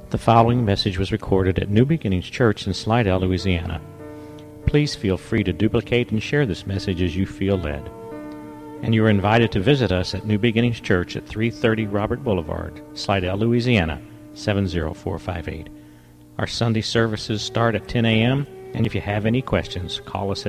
The following message was recorded at New Beginnings Church in Slidell, Louisiana. Please feel free to duplicate and share this message as you feel led. And you are invited to visit us at New Beginnings Church at 330 Robert Boulevard, Slidell, Louisiana, 70458. Our Sunday services start at 10 a.m., and if you have any questions, call us at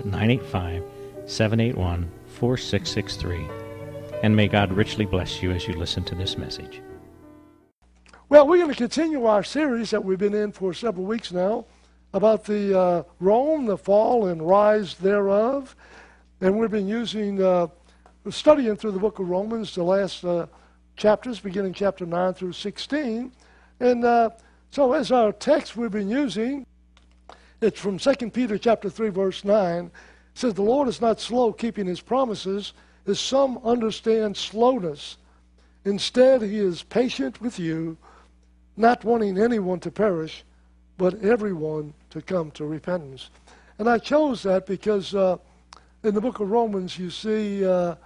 985-781-4663. And may God richly bless you as you listen to this message. Well, we're going to continue our series that we've been in for several weeks now about the Rome, the fall and rise thereof. And we've been studying through the book of Romans, the last chapters, beginning chapter 9 through 16. And so as our text we've been using, it's from 2 Peter chapter 3, verse 9. It says, "The Lord is not slow keeping his promises, as some understand slowness. Instead, he is patient with you, not wanting anyone to perish, but everyone to come to repentance." And I chose that because in the book of Romans, you see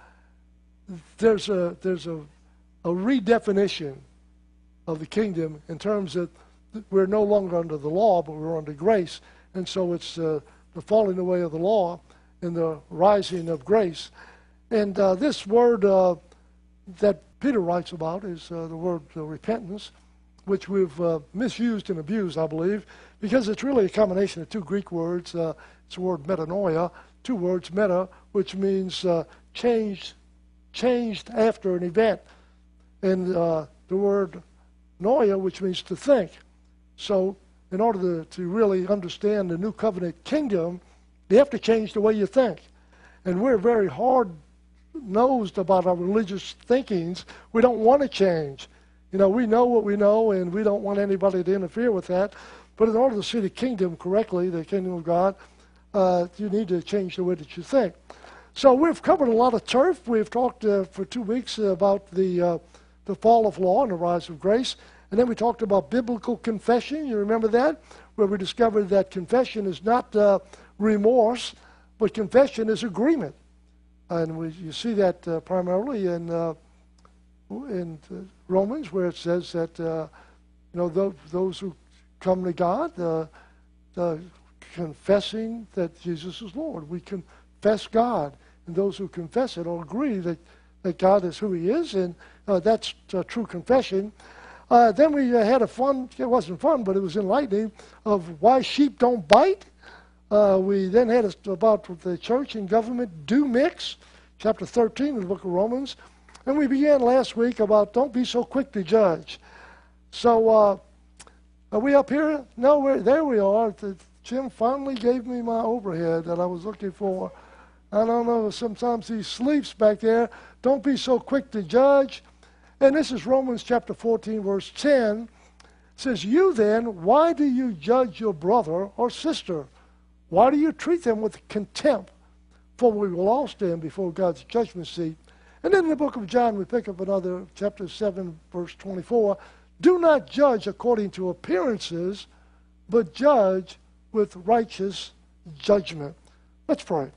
there's a redefinition of the kingdom in terms that we're no longer under the law, but we're under grace. And so it's the falling away of the law and the rising of grace. And this word that Peter writes about is the word repentance, which we've misused and abused, I believe, because it's really a combination of two Greek words. It's the word metanoia, two words, meta, which means changed after an event, and the word noia, which means to think. So in order to really understand the new covenant kingdom, you have to change the way you think. And we're very hard-nosed about our religious thinkings. We don't want to change. You know, we know what we know, and we don't want anybody to interfere with that. But in order to see the kingdom correctly, the kingdom of God, you need to change the way that you think. So we've covered a lot of turf. We've talked for 2 weeks about the fall of law and the rise of grace. And then we talked about biblical confession. You remember that? Where we discovered that confession is not remorse, but confession is agreement. And you see that primarily in Romans, where it says that those who come to God, confessing that Jesus is Lord. We confess God, and those who confess it all agree that God is who He is, and that's true confession. Then we had it wasn't fun, but it was enlightening, of why sheep don't bite. We then had about the church and government do mix, chapter 13 of the book of Romans. And we began last week about don't be so quick to judge. So are we up here? No, there we are. Jim finally gave me my overhead that I was looking for. I don't know, sometimes he sleeps back there. Don't be so quick to judge. And this is Romans chapter 14, verse 10. It says, "You then, why do you judge your brother or sister? Why do you treat them with contempt? For we will all stand before God's judgment seat." And then in the book of John, we pick up another, chapter 7, verse 24. "Do not judge according to appearances, but judge with righteous judgment." Let's pray.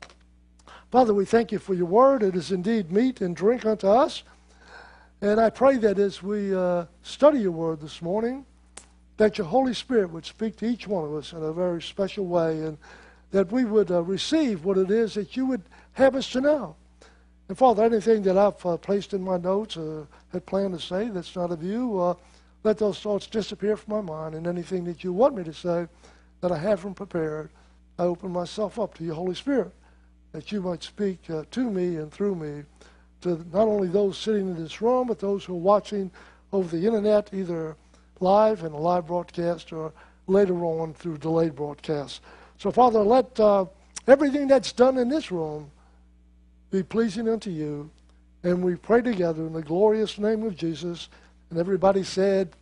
Father, we thank you for your word. It is indeed meat and drink unto us. And I pray that as we study your word this morning, that your Holy Spirit would speak to each one of us in a very special way, and that we would receive what it is that you would have us to know. And Father, anything that I've placed in my notes, had planned to say that's not of you, let those thoughts disappear from my mind. And anything that you want me to say that I haven't prepared, I open myself up to your Holy Spirit, that you might speak to me and through me, to not only those sitting in this room, but those who are watching over the internet, either live in a live broadcast or later on through delayed broadcasts. So Father, let everything that's done in this room be pleasing unto you. And we pray together in the glorious name of Jesus. And everybody said,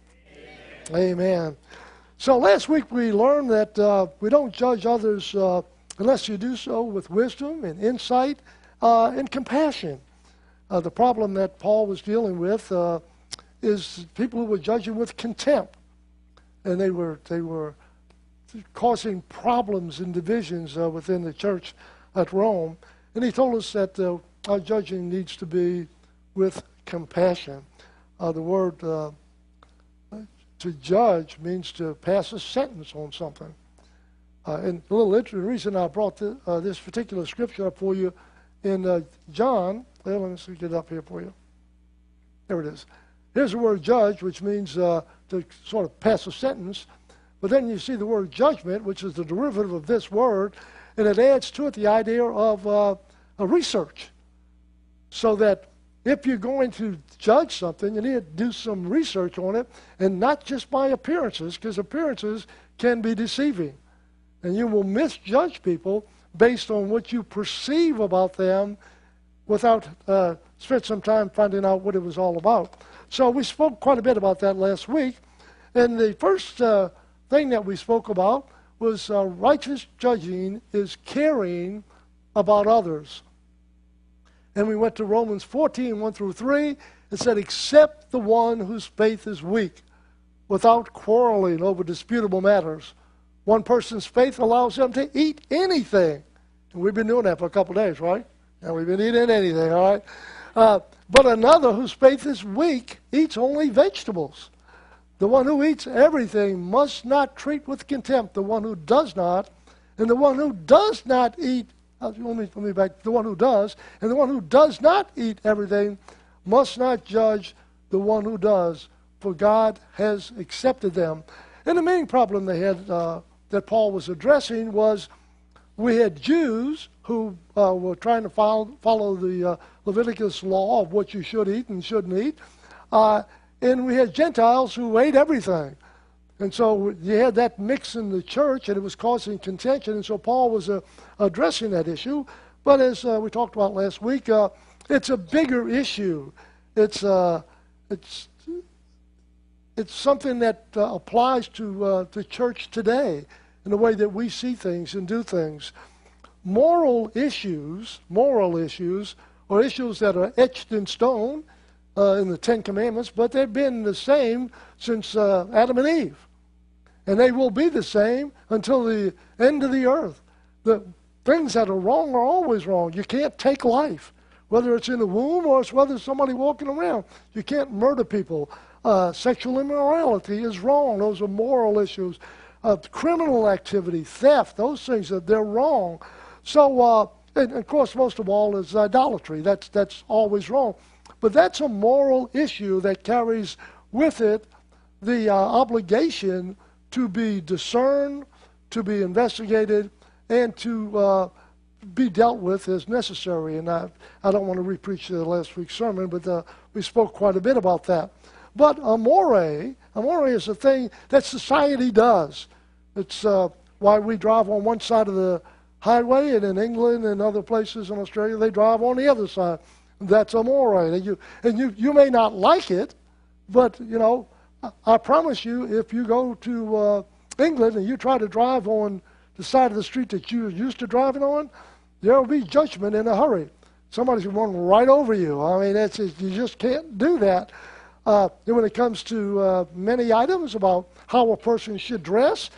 Amen. So last week we learned that we don't judge others unless you do so with wisdom and insight and compassion. The problem that Paul was dealing with is people who were judging with contempt. And they were causing problems and divisions within the church at Rome. And he told us that our judging needs to be with compassion. The word To judge means to pass a sentence on something. And a little interesting reason I brought this particular scripture up for you in John. Well, let me see, get it up here for you. There it is. Here's the word judge, which means to sort of pass a sentence. But then you see the word judgment, which is the derivative of this word, and it adds to it the idea of a research. So that if you're going to judge something, you need to do some research on it, and not just by appearances, because appearances can be deceiving. And you will misjudge people based on what you perceive about them without spend some time finding out what it was all about. So we spoke quite a bit about that last week. And the first thing that we spoke about was righteous judging is caring about others. And we went to Romans 14, 1 through 3. It said, "Accept the one whose faith is weak, without quarreling over disputable matters. One person's faith allows them to eat anything." And we've been doing that for a couple of days, right? And we've been eating anything, all right? But another whose faith is weak eats only vegetables. The one who eats everything must not treat with contempt the one who does not, and the one who does not eat, let me back, the one who does, and the one who does not eat everything must not judge the one who does, for God has accepted them. And the main problem they had that Paul was addressing was we had Jews who were trying to follow the Leviticus law of what you should eat and shouldn't eat. And we had Gentiles who ate everything. And so you had that mix in the church, and it was causing contention. And so Paul was addressing that issue. But as we talked about last week, it's a bigger issue. It's something that applies to the church today in the way that we see things and do things. Moral issues are issues that are etched in stone in the Ten Commandments, but they've been the same since Adam and Eve. And they will be the same until the end of the earth. The things that are wrong are always wrong. You can't take life, whether it's in the womb or it's whether it's somebody walking around. You can't murder people. Sexual immorality is wrong. Those are moral issues. Criminal activity, theft, those things, they're wrong. So, and of course, most of all is idolatry. That's always wrong. But that's a moral issue that carries with it the obligation to be discerned, to be investigated, and to be dealt with as necessary. And I don't want to repreach last week's sermon, but we spoke quite a bit about that. But amore is a thing that society does. It's why we drive on one side of the highway, and in England and other places in Australia, they drive on the other side. That's amore. And you may not like it, but, you know, I promise you, if you go to England and you try to drive on the side of the street that you're used to driving on, there will be judgment in a hurry. Somebody's going to run right over you. I mean, you just can't do that. And when it comes to many items about how a person should dress,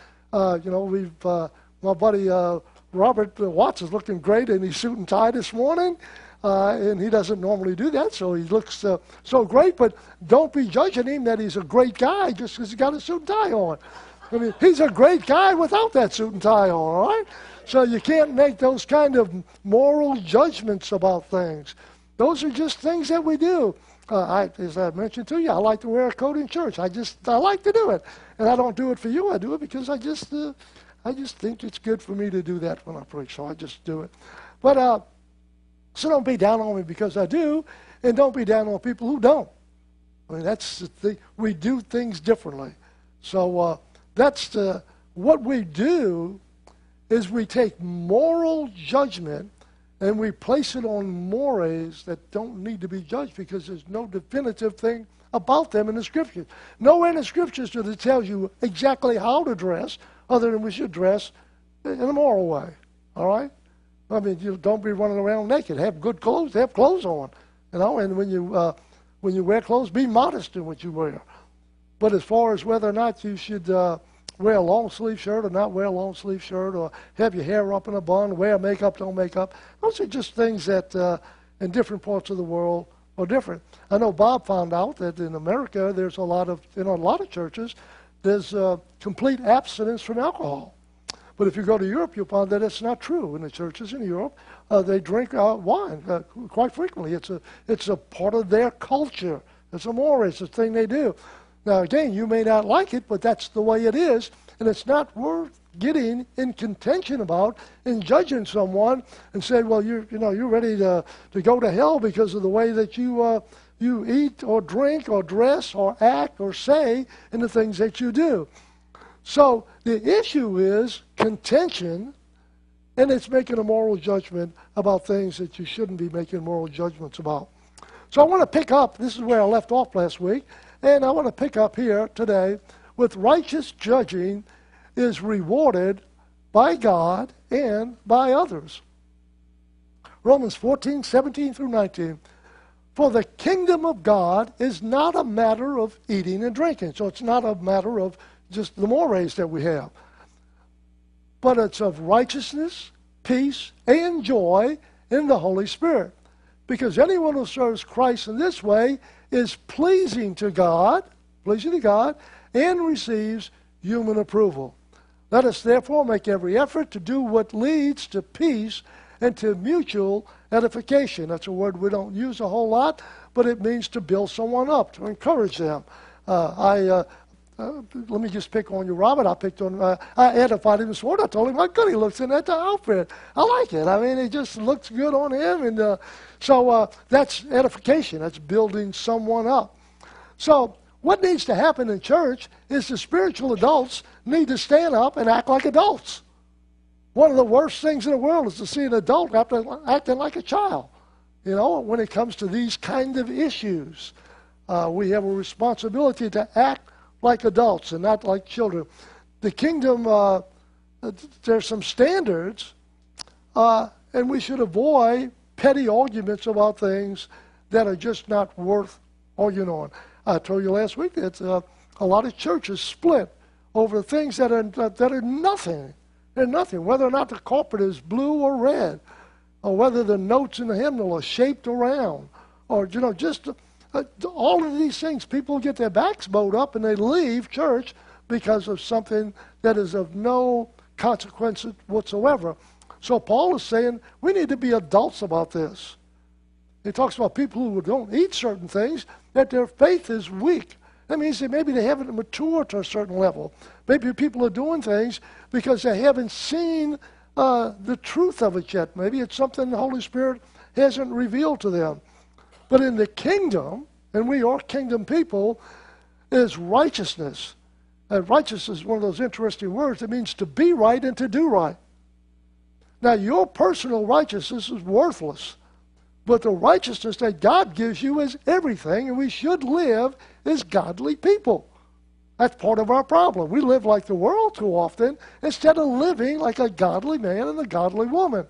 my buddy Robert Watts is looking great in his suit and tie this morning, and he doesn't normally do that, so he looks so great. But don't be judging him that he's a great guy just because he's got a suit and tie on. I mean, he's a great guy without that suit and tie on, all right? So you can't make those kind of moral judgments about things. Those are just things that we do. As I mentioned to you, I like to wear a coat in church. I like to do it. And I don't do it for you. I do it because I just think it's good for me to do that when I preach. So I just do it. But so don't be down on me because I do, and don't be down on people who don't. I mean, that's the thing. We do things differently. So that's what we do is we take moral judgment and we place it on mores that don't need to be judged because there's no definitive thing about them in the Scriptures. Nowhere in the Scriptures does it tell you exactly how to dress other than we should dress in a moral way. All right? I mean, you don't be running around naked. Have good clothes. Have clothes on. You know, and when you wear clothes, be modest in what you wear. But as far as whether or not you should wear a long-sleeve shirt or not wear a long-sleeve shirt, or have your hair up in a bun, wear makeup, don't make up, those are just things that in different parts of the world are different. I know Bob found out that in America there's in a lot of churches, there's complete abstinence from alcohol. But if you go to Europe, you'll find that it's not true. In the churches in Europe, they drink wine quite frequently. It's a part of their culture. It's a more, it's a thing they do. Now, again, you may not like it, but that's the way it is, and it's not worth getting in contention about and judging someone and saying, well, you're ready to go to hell because of the way that you eat or drink or dress or act or say and the things that you do. So the issue is contention, and it's making a moral judgment about things that you shouldn't be making moral judgments about. So I want to pick up, this is where I left off last week, and I want to pick up here today with righteous judging is rewarded by God and by others. Romans 14:17 through 19. For the kingdom of God is not a matter of eating and drinking. So it's not a matter of just the mores that we have. But it's of righteousness, peace, and joy in the Holy Spirit. Because anyone who serves Christ in this way is pleasing to God, and receives human approval. Let us therefore make every effort to do what leads to peace and to mutual edification. That's a word we don't use a whole lot, but it means to build someone up, to encourage them. Let me just pick on you, Robert. I edified him this morning. I told him how good he looks in that outfit. I like it. I mean, it just looks good on him. And so that's edification. That's building someone up. So what needs to happen in church is the spiritual adults need to stand up and act like adults. One of the worst things in the world is to see an adult acting like a child. You know, when it comes to these kind of issues, we have a responsibility to act like adults and not like children. The kingdom, there's some standards, and we should avoid petty arguments about things that are just not worth arguing on. I told you last week that a lot of churches split over things that are nothing. They're nothing, whether or not the carpet is blue or red, or whether the notes in the hymnal are shaped around, or, just all of these things. People get their backs bowed up and they leave church because of something that is of no consequence whatsoever. So Paul is saying we need to be adults about this. He talks about people who don't eat certain things, that their faith is weak. That means that maybe they haven't matured to a certain level. Maybe people are doing things because they haven't seen the truth of it yet. Maybe it's something the Holy Spirit hasn't revealed to them. But in the kingdom, and we are kingdom people, is righteousness. And righteousness is one of those interesting words. It means to be right and to do right. Now, your personal righteousness is worthless. But the righteousness that God gives you is everything, and we should live as godly people. That's part of our problem. We live like the world too often instead of living like a godly man and a godly woman.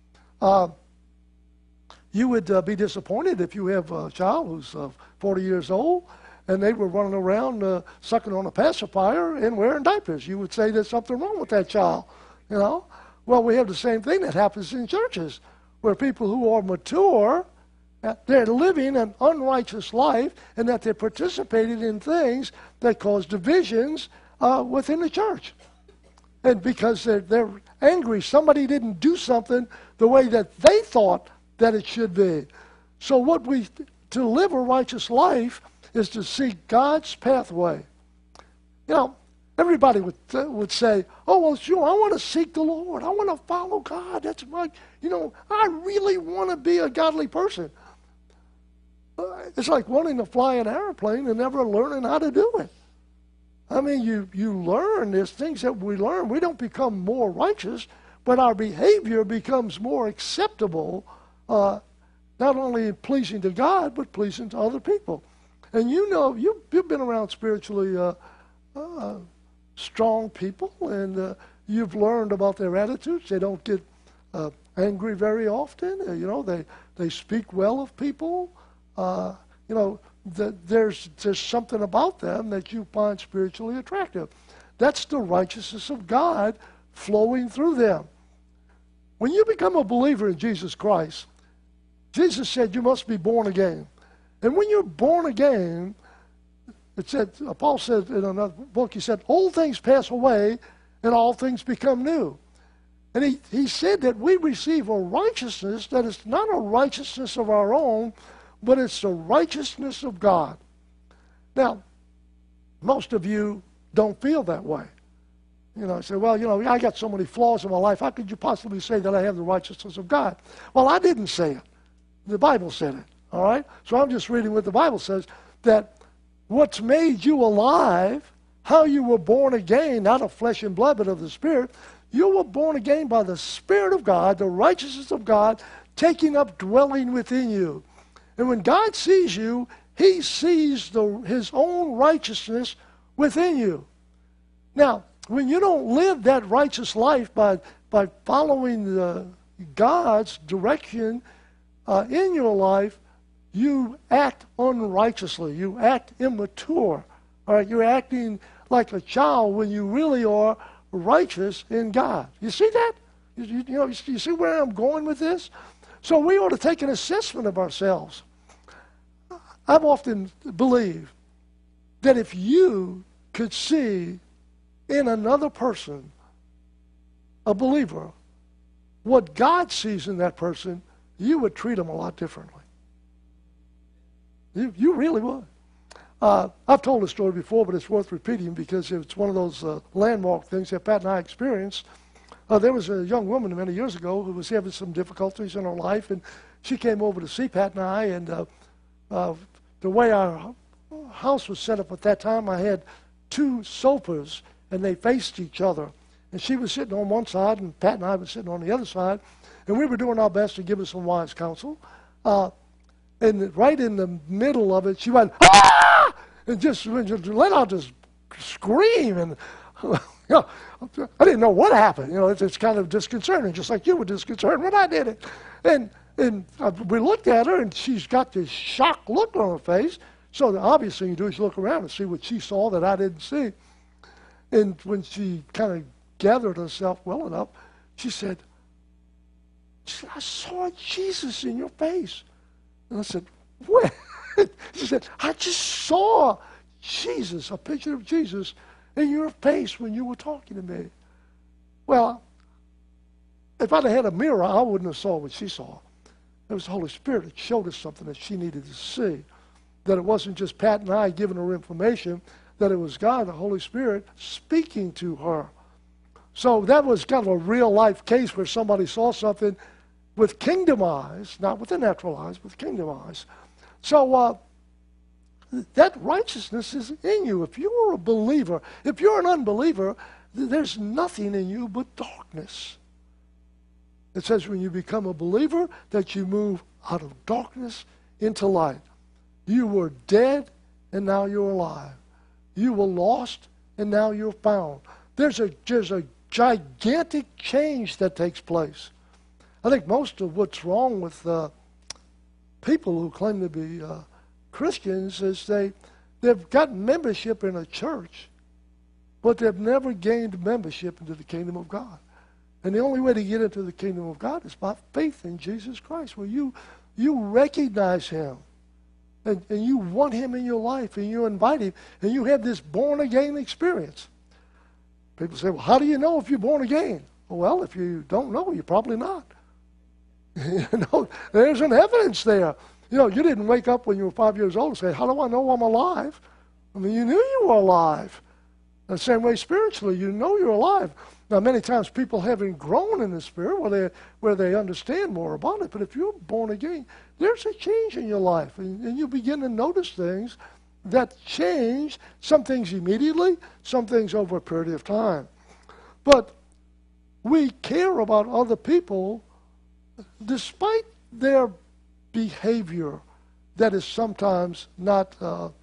You would be disappointed if you have a child who's 40 years old and they were running around sucking on a pacifier and wearing diapers. You would say there's something wrong with that child, Well, we have the same thing that happens in churches, where people who are mature, they're living an unrighteous life, and that they're participating in things that cause divisions within the church. And because they're angry, somebody didn't do something the way that they thought that it should be. So to live a righteous life is to seek God's pathway. Everybody would say, oh, well, sure, I want to seek the Lord. I want to follow God. That's my, I really want to be a godly person. It's like wanting to fly an airplane and never learning how to do it. I mean, you learn. There's things that we learn. We don't become more righteous, but our behavior becomes more acceptable, not only pleasing to God, but pleasing to other people. And you've been around spiritually strong people, and you've learned about their attitudes. They don't get angry very often. They speak well of people. There's something about them that you find spiritually attractive. That's the righteousness of God flowing through them. When you become a believer in Jesus Christ, Jesus said you must be born again. And when you're born again, it said, Paul said in another book, he said, old things pass away and all things become new. And he said that we receive a righteousness that is not a righteousness of our own, but it's the righteousness of God. Now, most of you don't feel that way. You know, I say, well, you know, I got so many flaws in my life. How could you possibly say that I have the righteousness of God? Well, I didn't say it. The Bible said it, all right? So I'm just reading what the Bible says, that what's made you alive, how you were born again, not of flesh and blood, but of the Spirit. You were born again by the Spirit of God, the righteousness of God, taking up dwelling within you. And when God sees you, he sees his own righteousness within you. Now, when you don't live that righteous life by following God's direction in your life, you act unrighteously. You act immature. All right? You're acting like a child when you really are righteous in God. You see that? You see where I'm going with this? So we ought to take an assessment of ourselves. I've often believed that if you could see in another person, a believer, what God sees in that person, you would treat them a lot differently. You really would. I've told this story before, but it's worth repeating because it's one of those landmark things that Pat and I experienced. There was a young woman many years ago who was having some difficulties in her life, and she came over to see Pat and I, and the way our house was set up at that time, I had two sofas, and they faced each other. And she was sitting on one side, and Pat and I were sitting on the other side, and we were doing our best to give her some wise counsel. And right in the middle of it, she went, "Ah!" and just let out this scream. And you know, I didn't know what happened. You know, it's kind of disconcerting, just like you were disconcerted when I did it. And we looked at her, and she's got this shocked look on her face. So the obvious thing you do is you look around and see what she saw that I didn't see. And when she kind of gathered herself well enough, she said, "I saw Jesus in your face." And I said, "What?" She said, "I just saw Jesus, a picture of Jesus, in your face when you were talking to me." Well, if I'd have had a mirror, I wouldn't have saw what she saw. It was the Holy Spirit that showed us something that she needed to see. That it wasn't just Pat and I giving her information, that it was God, the Holy Spirit, speaking to her. So that was kind of a real-life case where somebody saw something with kingdom eyes, not with the natural eyes, with kingdom eyes. So that righteousness is in you. If you are a believer, if you're an unbeliever, there's nothing in you but darkness. It says when you become a believer that you move out of darkness into light. You were dead, and now you're alive. You were lost, and now you're found. There's a gigantic change that takes place. I think most of what's wrong with people who claim to be Christians is they've got membership in a church, but they've never gained membership into the kingdom of God. And the only way to get into the kingdom of God is by faith in Jesus Christ, where you recognize him. And you want him in your life, and you invite him, and you have this born-again experience. People say, well, how do you know if you're born again? Well, if you don't know, you're probably not. You know, there's an evidence there. You know, you didn't wake up when you were 5 years old and say, how do I know I'm alive? I mean, you knew you were alive. The same way spiritually, you know you're alive. Now, many times people haven't grown in the Spirit where they understand more about it. But if you're born again, there's a change in your life. And you begin to notice things that change, some things immediately, some things over a period of time. But we care about other people despite their behavior that is sometimes not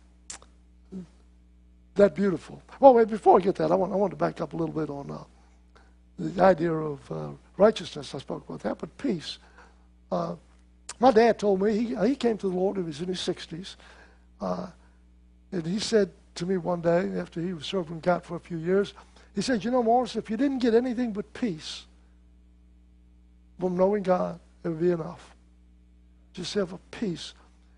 that beautiful. Well, wait, before I get that, I want to back up a little bit on the idea of righteousness. I spoke about that, but peace. My dad told me, he came to the Lord, he was in his 60s, and he said to me one day, after he was serving God for a few years, he said, you know, Morris, if you didn't get anything but peace from knowing God, it would be enough. Just have a peace.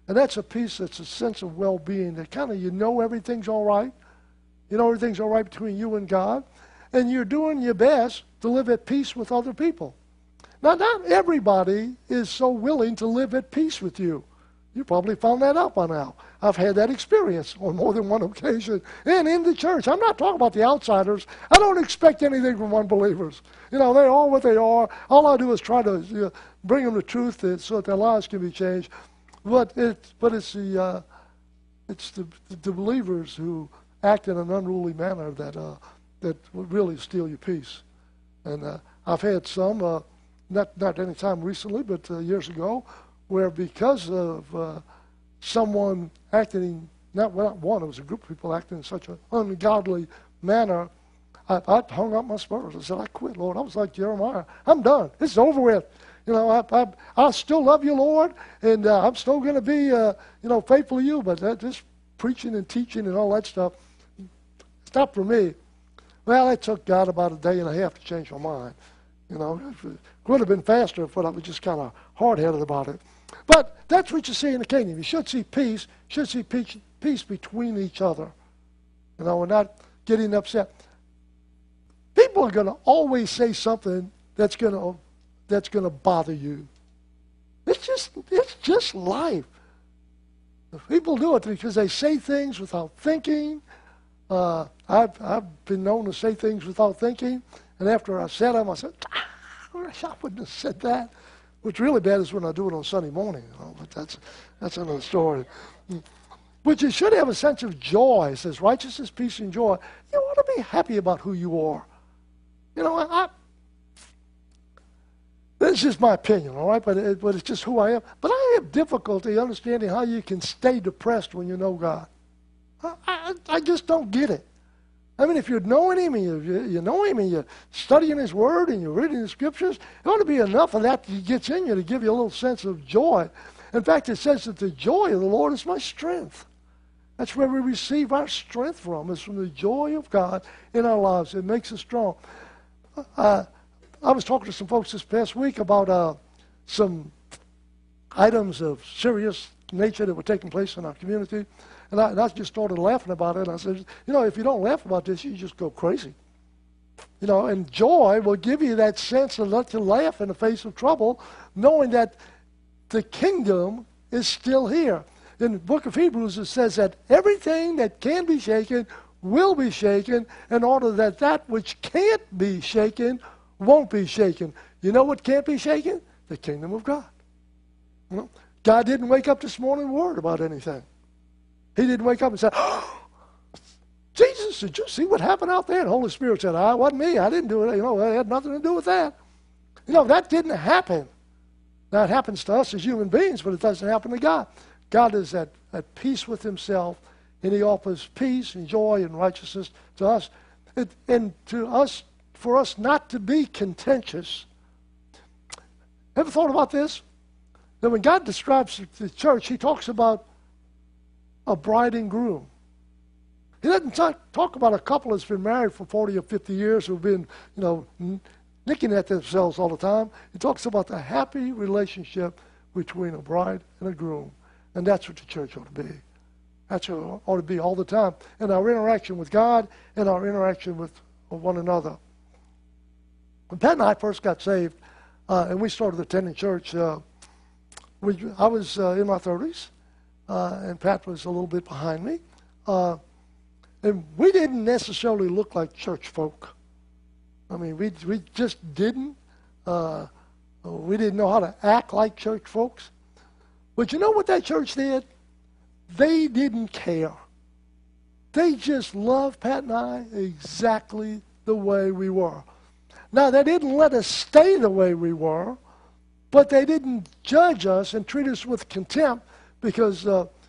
And that's a peace that's a sense of well-being, that kind of you know everything's all right. You know everything's all right between you and God. And you're doing your best to live at peace with other people. Now, not everybody is so willing to live at peace with you. You probably found that out by now. I've had that experience on more than one occasion. And in the church, I'm not talking about the outsiders. I don't expect anything from unbelievers. You know, they are what they are. All I do is try to bring them the truth so that their lives can be changed. But it's the believers who act in an unruly manner that would really steal your peace. And I've had some, not any time recently, but years ago, where because of someone acting, not one, it was a group of people acting in such an ungodly manner, I hung up my spurs. I said, I quit, Lord. I was like Jeremiah. I'm done. It's over with. You know, I still love you, Lord, and I'm still going to be, faithful to you, but this preaching and teaching and all that stuff, it's not for me. Well, it took God about a day and a half to change my mind. You know, it would have been faster if I was just kind of hard-headed about it. But that's what you see in the kingdom. You should see peace. You should see peace between each other. You know, we're not getting upset. People are going to always say something that's going to bother you. It's just life. People do it because they say things without thinking. I've been known to say things without thinking, and after I said them, I said, I wouldn't have said that. What's really bad is when I do it on Sunday morning, but that's another story. But you should have a sense of joy. It says righteousness, peace, and joy. You ought to be happy about who you are. You know, that's just my opinion, all right? But it's just who I am. But I have difficulty understanding how you can stay depressed when you know God. I just don't get it. I mean, if you're knowing Him and you know Him and you're studying His Word and you're reading the Scriptures, it ought to be enough of that gets in you to give you a little sense of joy. In fact, it says that the joy of the Lord is my strength. That's where we receive our strength from, is from the joy of God in our lives. It makes us strong. I was talking to some folks this past week about some items of serious nature that were taking place in our community. And I just started laughing about it. And I said, if you don't laugh about this, you just go crazy. And joy will give you that sense of let you laugh in the face of trouble, knowing that the kingdom is still here. In the book of Hebrews, it says that everything that can be shaken will be shaken in order that that which can't be shaken won't be shaken. You know what can't be shaken? The kingdom of God. God didn't wake up this morning and worried about anything. He didn't wake up and say, Jesus, did you see what happened out there? And the Holy Spirit said, it wasn't me. I didn't do it. It had nothing to do with that. That didn't happen. Now, it happens to us as human beings, but it doesn't happen to God. God is at peace with Himself, and He offers peace and joy and righteousness to us. And for us not to be contentious. Ever thought about this? That when God describes the church, He talks about a bride and groom. He doesn't talk about a couple that's been married for 40 or 50 years who've been, nicking at themselves all the time. He talks about the happy relationship between a bride and a groom. And that's what the church ought to be. That's what it ought to be all the time. In our interaction with God and our interaction with one another. When Pat and I first got saved, and we started attending church, I was in my 30s. And Pat was a little bit behind me. And we didn't necessarily look like church folk. I mean, we just didn't. We didn't know how to act like church folks. But you know what that church did? They didn't care. They just loved Pat and I exactly the way we were. Now, they didn't let us stay the way we were, but they didn't judge us and treat us with contempt because,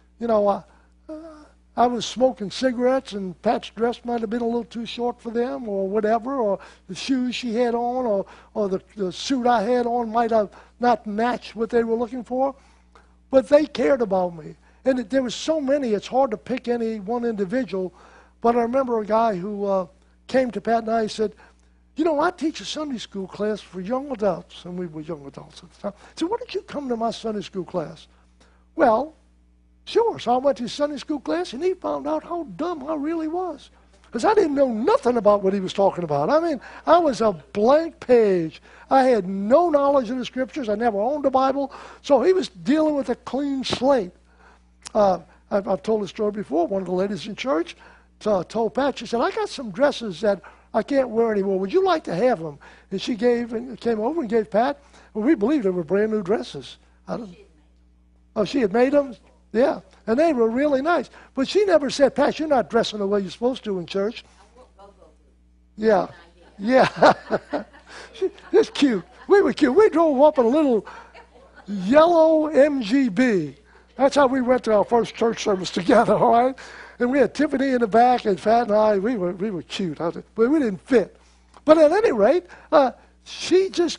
I was smoking cigarettes and Pat's dress might have been a little too short for them or whatever, or the shoes she had on or the suit I had on might have not matched what they were looking for. But they cared about me. And there were so many, it's hard to pick any one individual. But I remember a guy who came to Pat and I and said, I teach a Sunday school class for young adults. And we were young adults at the time. I said, why don't you come to my Sunday school class? Well, Sure. So I went to his Sunday school class, and he found out how dumb I really was. Because I didn't know nothing about what he was talking about. I mean, I was a blank page. I had no knowledge of the Scriptures. I never owned a Bible. So he was dealing with a clean slate. I've told this story before. One of the ladies in church told Pat, she said, I got some dresses that I can't wear anymore. Would you like to have them? And she came over and gave Pat. Well, we believed they were brand new dresses. She had made them? Yeah. And they were really nice. But she never said, Pat, you're not dressing the way you're supposed to in church. Yeah. Yeah. It's cute. We were cute. We drove up in a little yellow MGB. That's how we went to our first church service together, all right? And we had Tiffany in the back, and Pat and I, we were cute. But we didn't fit. But at any rate, she just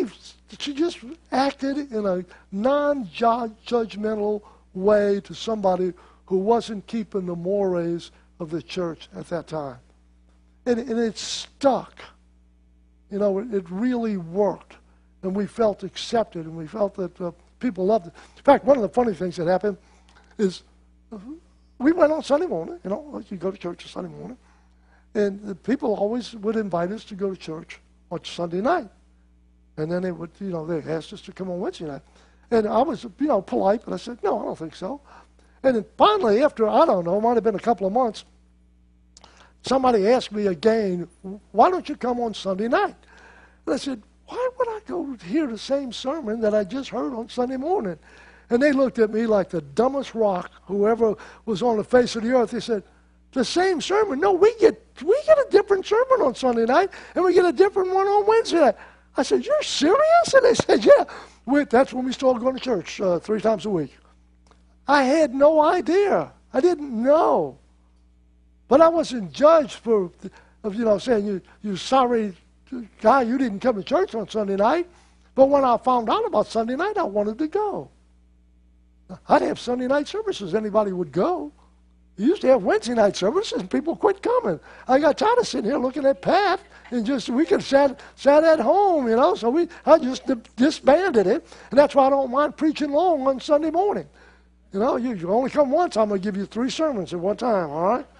acted in a non-judgmental way to somebody who wasn't keeping the mores of the church at that time. And it stuck. It really worked. And we felt accepted, and we felt that people loved it. In fact, one of the funny things that happened is we went on Sunday morning. You go to church on Sunday morning. And the people always would invite us to go to church on Sunday night. And then they would, they asked us to come on Wednesday night. And I was, polite, but I said, no, I don't think so. And then finally, after, I don't know, it might have been a couple of months, somebody asked me again, why don't you come on Sunday night? And I said, why would I go hear the same sermon that I just heard on Sunday morning? And they looked at me like the dumbest rock, whoever was on the face of the earth. They said, the same sermon? No, we get a different sermon on Sunday night, and we get a different one on Wednesday night. I said, you're serious? And they said, yeah. That's when we started going to church 3 times a week. I had no idea. I didn't know. But I wasn't judged for, saying, you sorry guy, you didn't come to church on Sunday night. But when I found out about Sunday night, I wanted to go. I'd have Sunday night services. Anybody would go. You used to have Wednesday night services, and people quit coming. I got tired of sitting here looking at Pat, and we could sat at home, So I just disbanded it, and that's why I don't mind preaching long on Sunday morning. You only come once, I'm going to give you 3 sermons at one time, all right?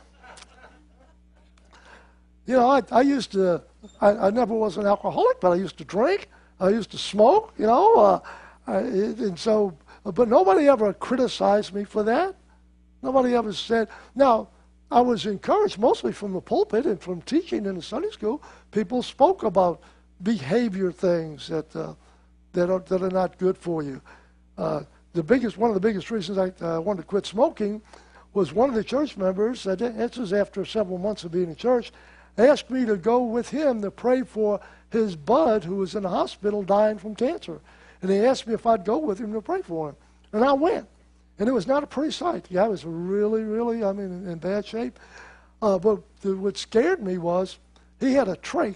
I used to, I never was an alcoholic, but I used to drink. I used to smoke, and so, but nobody ever criticized me for that. Nobody ever said. Now, I was encouraged mostly from the pulpit and from teaching in the Sunday school. People spoke about behavior things that are not good for you. One of the biggest reasons I wanted to quit smoking was one of the church members. This was after several months of being in church. Asked me to go with him to pray for his bud who was in the hospital dying from cancer, and he asked me if I'd go with him to pray for him, and I went. And it was not a pretty sight. The guy was really, really, in bad shape. But what scared me was he had a trach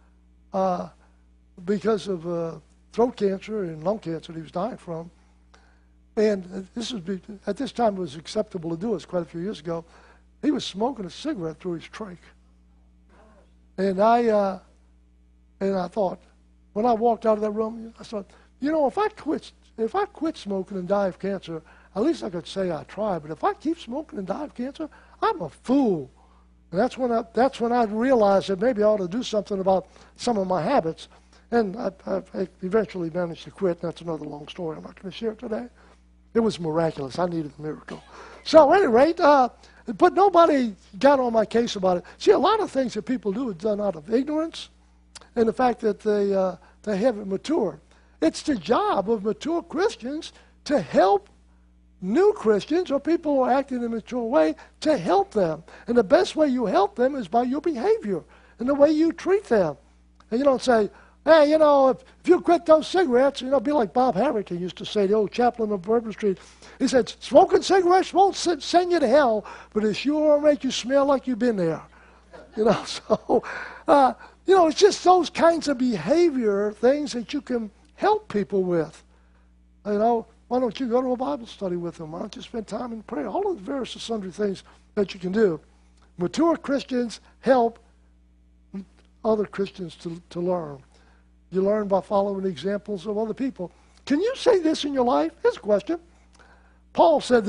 because of throat cancer and lung cancer that he was dying from. And at this time it was acceptable to do. It was quite a few years ago. He was smoking a cigarette through his trach. And I thought, when I walked out of that room, I thought, if I quit smoking and die of cancer, at least I could say I tried. But if I keep smoking and die of cancer, I'm a fool. And that's when I realized that maybe I ought to do something about some of my habits. And I eventually managed to quit. That's another long story I'm not going to share today. It was miraculous. I needed a miracle. So at any rate, but nobody got on my case about it. See, a lot of things that people do are done out of ignorance and the fact that they haven't matured. It's the job of mature Christians to help new Christians or people who are acting in a mature way to help them. And the best way you help them is by your behavior and the way you treat them. And you don't say, hey, if you quit those cigarettes, be like Bob Harrington used to say, the old chaplain of Bourbon Street. He said, smoking cigarettes won't send you to hell, but it sure will make you smell like you've been there. So, it's just those kinds of behavior things that you can help people with. Why don't you go to a Bible study with them? Why don't you spend time in prayer? All of the various and sundry things that you can do. Mature Christians help other Christians to learn. You learn by following the examples of other people. Can you say this in your life? Here's a question. Paul said this.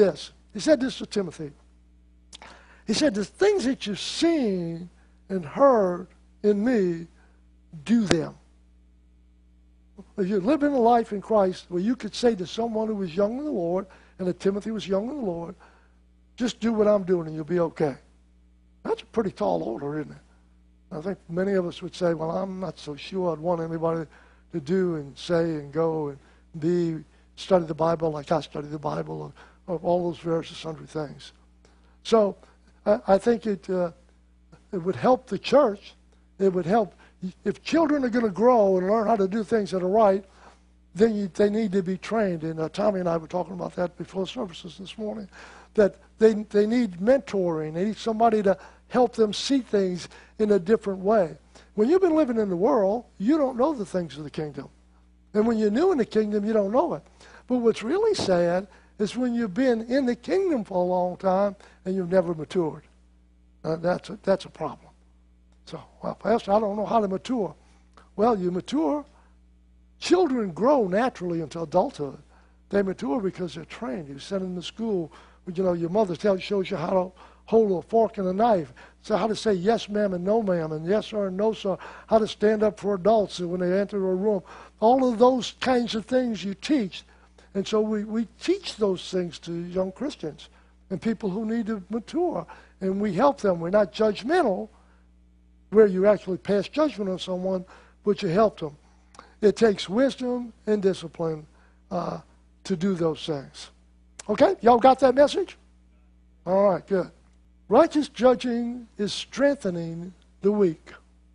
He said this to Timothy. He said, the things that you've seen and heard in me, do them. If you're living a life in Christ where you could say to someone who was young in the Lord, and that Timothy was young in the Lord, just do what I'm doing and you'll be okay. That's a pretty tall order, isn't it? I think many of us would say, well, I'm not so sure I'd want anybody to do and say and go and be, study the Bible like I study the Bible, or all those various sundry things. So I think it would help the church. It would help. If children are going to grow and learn how to do things that are right, then they need to be trained. And Tommy and I were talking about that before services this morning, that they need mentoring. They need somebody to help them see things in a different way. When you've been living in the world, you don't know the things of the kingdom. And when you're new in the kingdom, you don't know it. But what's really sad is when you've been in the kingdom for a long time and you've never matured. That's a problem. So, well, Pastor, I don't know how to mature. Well, you mature. Children grow naturally into adulthood. They mature because they're trained. You send them to school. You know, your mother shows you how to hold a fork and a knife. So how to say yes, ma'am, and no, ma'am, and yes, sir, and no, sir. How to stand up for adults when they enter a room. All of those kinds of things you teach. And so we teach those things to young Christians and people who need to mature. And we help them. We're not judgmental, where you actually pass judgment on someone, but you help them. It takes wisdom and discipline to do those things. Okay? Y'all got that message? All right, good. Righteous judging is strengthening the weak.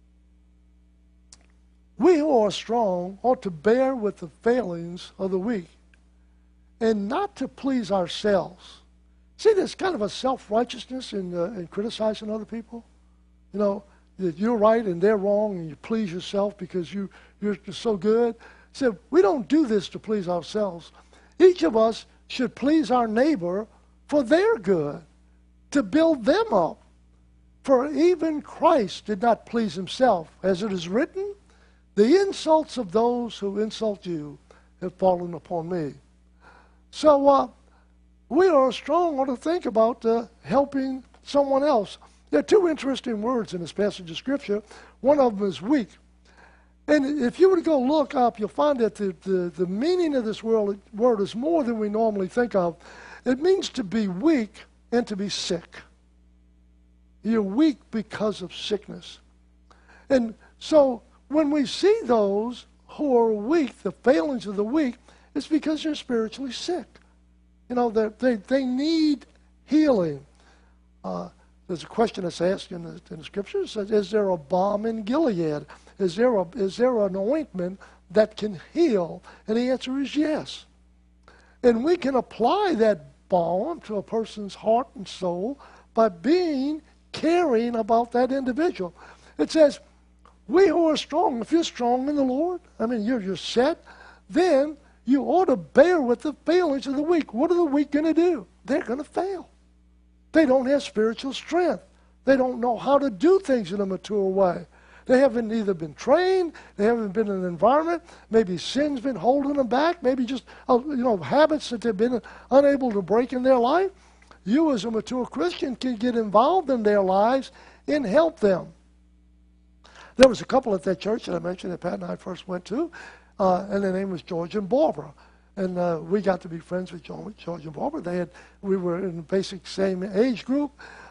We who are strong ought to bear with the failings of the weak and not to please ourselves. See, there's kind of a self-righteousness in criticizing other people. You know, that you're right and they're wrong, and you please yourself because you're so good. So we don't do this to please ourselves. Each of us should please our neighbor for their good, to build them up. For even Christ did not please himself. As it is written, the insults of those who insult you have fallen upon me. So we are strong to think about helping someone else. There are two interesting words in this passage of Scripture. One of them is weak. And if you were to go look up, you'll find that the meaning of this word is more than we normally think of. It means to be weak and to be sick. You're weak because of sickness. And so when we see those who are weak, the failings of the weak, it's because they're spiritually sick. You know, they need healing. There's a question that's asked in the Scriptures. Says, is there a balm in Gilead? Is there an ointment that can heal? And the answer is yes. And we can apply that balm to a person's heart and soul by being caring about that individual. It says, we who are strong, if you're strong in the Lord, I mean, you're set, then you ought to bear with the failings of the weak. What are the weak going to do? They're going to fail. They don't have spiritual strength. They don't know how to do things in a mature way. They haven't either been trained, they haven't been in an environment, maybe sin's been holding them back, maybe just habits that they've been unable to break in their life. You as a mature Christian can get involved in their lives and help them. There was a couple at that church that I mentioned that Pat and I first went to, and their name was George and Barbara. And we got to be friends with George and Barbara. We were in the basic same age group.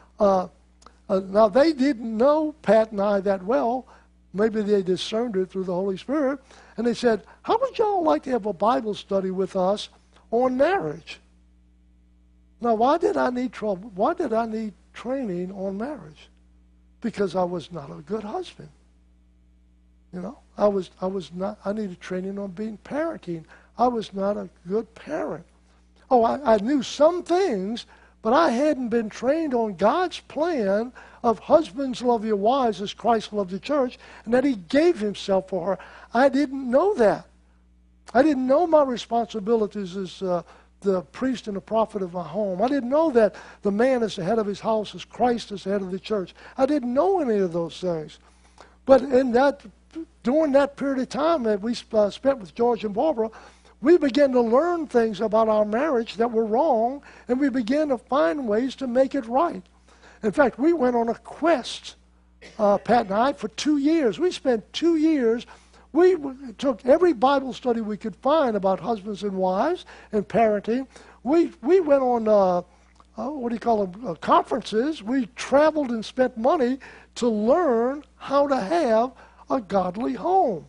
Now, they didn't know Pat and I that well. Maybe they discerned it through the Holy Spirit. And they said, how would y'all like to have a Bible study with us on marriage? Now, why did I need trouble? Why did I need training on marriage? Because I was not a good husband. You know, I needed training on parenting. I was not a good parent. Oh, I knew some things, but I hadn't been trained on God's plan of husbands love your wives as Christ loved the church, and that he gave himself for her. I didn't know that. I didn't know my responsibilities as the priest and the prophet of my home. I didn't know that the man is the head of his house as Christ is the head of the church. I didn't know any of those things. But during that period of time that we spent with George and Barbara, we began to learn things about our marriage that were wrong, and we began to find ways to make it right. In fact, we went on a quest, Pat and I, for 2 years. We spent 2 years. We took every Bible study we could find about husbands and wives and parenting. We went on, conferences. We traveled and spent money to learn how to have a godly home.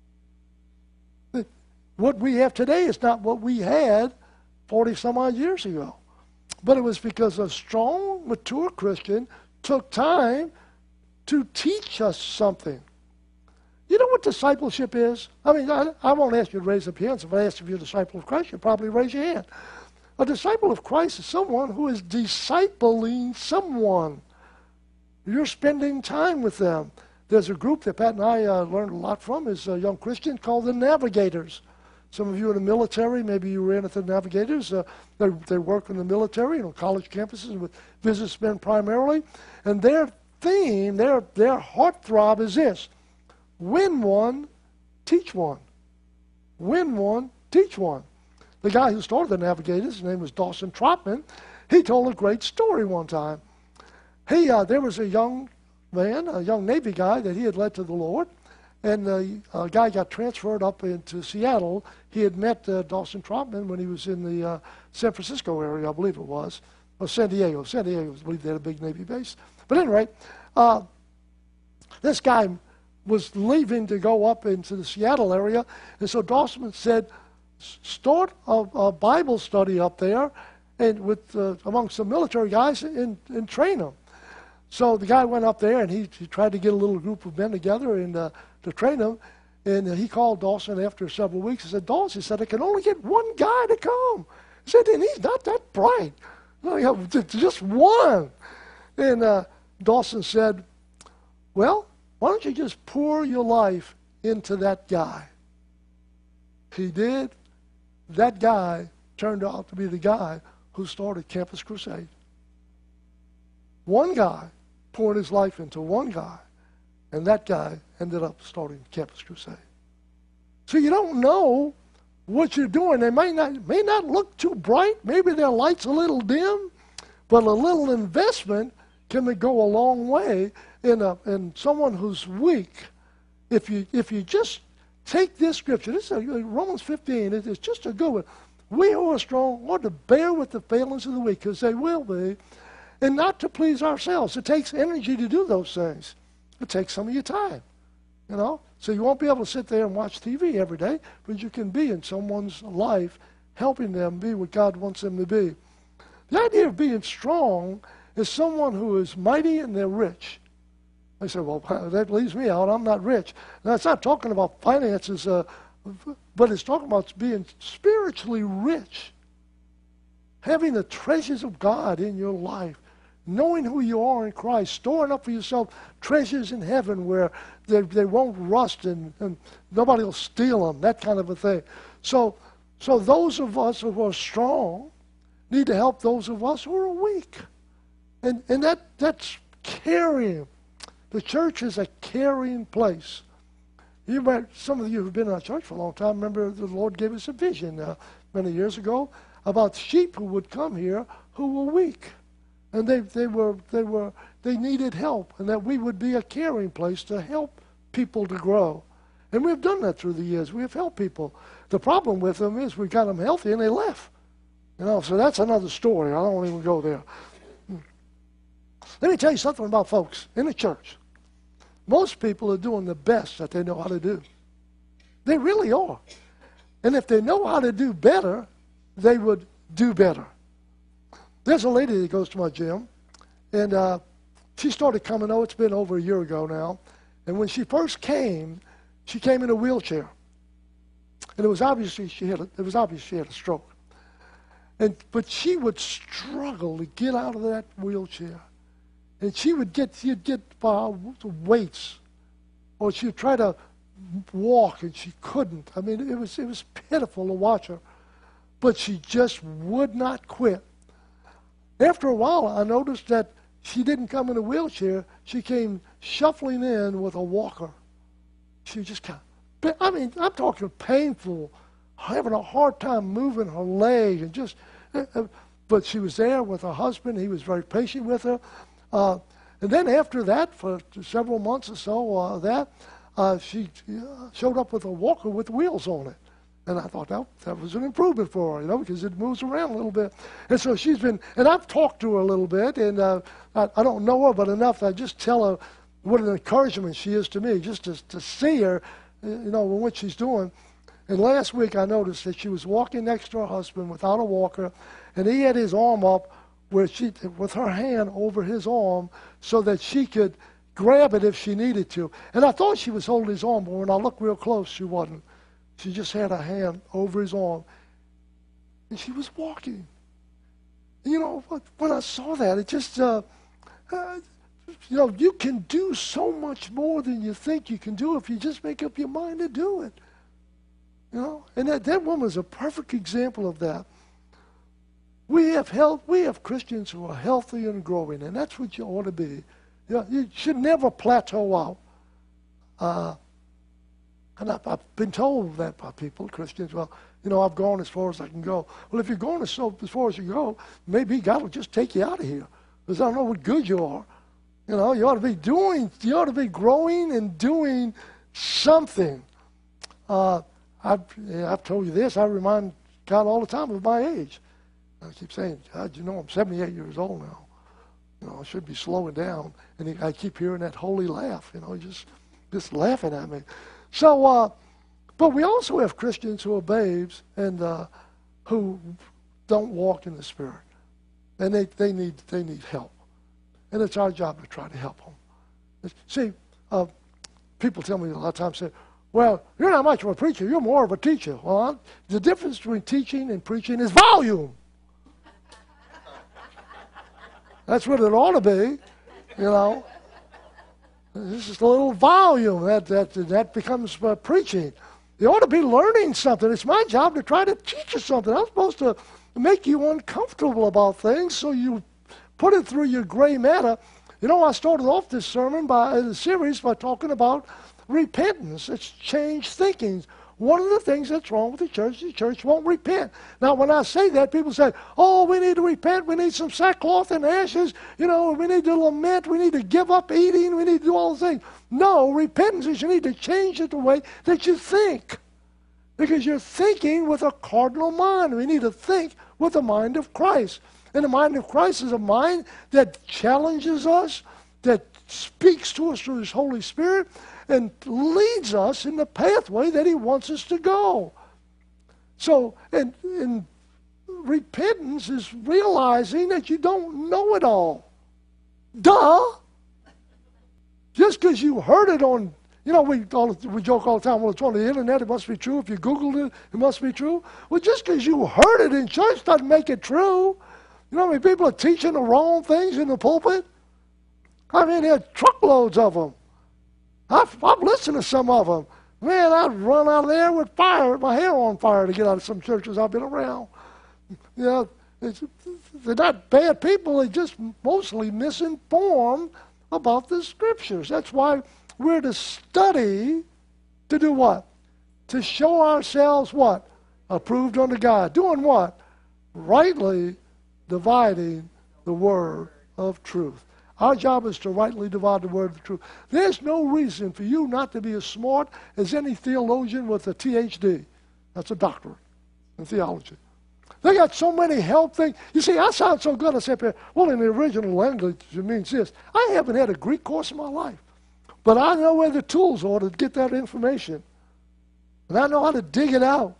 What we have today is not what we had 40-some-odd years ago. But it was because a strong, mature Christian took time to teach us something. You know what discipleship is? I mean, I won't ask you to raise up your hands. If I ask if you're a disciple of Christ, you'll probably raise your hand. A disciple of Christ is someone who is discipling someone. You're spending time with them. There's a group that Pat and I learned a lot from as a young Christian called the Navigators. Some of you in the military, maybe you were in at the Navigators. They work in the military, college campuses with businessmen primarily. And their theme, their heartthrob is this: win one, teach one. Win one, teach one. The guy who started the Navigators, his name was Dawson Trotman, he told a great story one time. There was a young man, a young Navy guy that he had led to the Lord, and the guy got transferred up into Seattle. He had met Dawson Trotman when he was in the San Francisco area, I believe it was, or San Diego. San Diego, I believe they had a big Navy base. But anyway, this guy was leaving to go up into the Seattle area, and so Dawson said, start a Bible study up there and with amongst the military guys and train them. So the guy went up there, and he tried to get a little group of men together and to train them. And he called Dawson after several weeks and said, Dawson, he said, I can only get one guy to come. He said, and he's not that bright. No, just one. And Dawson said, well, why don't you just pour your life into that guy? He did. That guy turned out to be the guy who started Campus Crusade. One guy poured his life into one guy, and that guy ended up starting Campus Crusade. So you don't know what you're doing. They may not look too bright. Maybe their light's a little dim, but a little investment can go a long way in someone who's weak. If you just take this scripture, this is Romans 15. It's just a good one. We who are strong ought to bear with the failings of the weak, because they will be, and not to please ourselves. It takes energy to do those things. It takes some of your time, So you won't be able to sit there and watch TV every day, but you can be in someone's life, helping them be what God wants them to be. The idea of being strong is someone who is mighty and they're rich. They say, well, that leaves me out. I'm not rich. Now, it's not talking about finances, but it's talking about being spiritually rich, having the treasures of God in your life, knowing who you are in Christ, storing up for yourself treasures in heaven where they won't rust and nobody will steal them, that kind of a thing. So those of us who are strong need to help those of us who are weak. And that's caring. The church is a caring place. Some of you who've been in our church for a long time remember the Lord gave us a vision many years ago about sheep who would come here who were weak. And they needed help, and that we would be a caring place to help people to grow. And we've done that through the years. We have helped people. The problem with them is we got them healthy and they left. So that's another story. I don't want to even go there. Let me tell you something about folks in the church. Most people are doing the best that they know how to do. They really are. And if they know how to do better, they would do better. There's a lady that goes to my gym, and she started coming. It's been over a year ago now. And when she first came, she came in a wheelchair, and it was obvious she had a stroke. But she would struggle to get out of that wheelchair, and she'd get weights, or she'd try to walk, and she couldn't. I mean, it was pitiful to watch her, but she just would not quit. After a while, I noticed that she didn't come in a wheelchair. She came shuffling in with a walker. She just I'm talking painful having a hard time moving her leg, and just, but she was there with her husband. He was very patient with her. And then after that, for several months or so, she showed up with a walker with wheels on it. And I thought that was an improvement for her, because it moves around a little bit. And so she's been, and I've talked to her a little bit, and I don't know her, but enough I just tell her what an encouragement she is to me, just to see her, what she's doing. And last week I noticed that she was walking next to her husband without a walker, and he had his arm up with her hand over his arm so that she could grab it if she needed to. And I thought she was holding his arm, but when I looked real close, she wasn't. She just had her hand over his arm, and she was walking. When I saw that, it just, you can do so much more than you think you can do if you just make up your mind to do it. And that woman is a perfect example of that. We have Christians who are healthy and growing, and that's what you ought to be. You should never plateau out. And I've been told that by people, Christians, I've gone as far as I can go. Well, if you're going as far as you go, maybe God will just take you out of here, because I don't know what good you are. You ought to be growing and doing something. I've told you this. I remind God all the time of my age. I keep saying, God, I'm 78 years old now. I should be slowing down. And I keep hearing that holy laugh, just laughing at me. So, but we also have Christians who are babes and who don't walk in the Spirit. And they need help. And it's our job to try to help them. See, people tell me a lot of times, say, well, you're not much of a preacher, you're more of a teacher. Well, the difference between teaching and preaching is volume. That's what it ought to be, This is a little volume that becomes preaching. You ought to be learning something. It's my job to try to teach you something. I'm supposed to make you uncomfortable about things so you put it through your gray matter. I started off this sermon the series by talking about repentance. It's changed thinking. One of the things that's wrong with the church won't repent. Now, when I say that, people say, oh, we need to repent, we need some sackcloth and ashes, we need to lament, we need to give up eating, we need to do all the things. No, repentance is you need to change it the way that you think. Because you're thinking with a cardinal mind. We need to think with the mind of Christ. And the mind of Christ is a mind that challenges us, that speaks to us through His Holy Spirit, and leads us in the pathway that He wants us to go. So, and repentance is realizing that you don't know it all. Duh! Just because you heard it on, we joke all the time, well, it's on the internet, it must be true. If you Googled it, it must be true. Well, just because you heard it in church doesn't make it true. How many people are teaching the wrong things in the pulpit? There are truckloads of them. I've listened to some of them. Man, I'd run out of there with my hair on fire to get out of some churches I've been around. They're not bad people. They're just mostly misinformed about the Scriptures. That's why we're to study to do what? To show ourselves what? Approved unto God. Doing what? Rightly dividing the word of truth. Our job is to rightly divide the word of the truth. There's no reason for you not to be as smart as any theologian with a THD. That's a doctorate in theology. They got so many help things. You see, I sound so good. I say, well, in the original language, it means this. I haven't had a Greek course in my life. But I know where the tools are to get that information. And I know how to dig it out.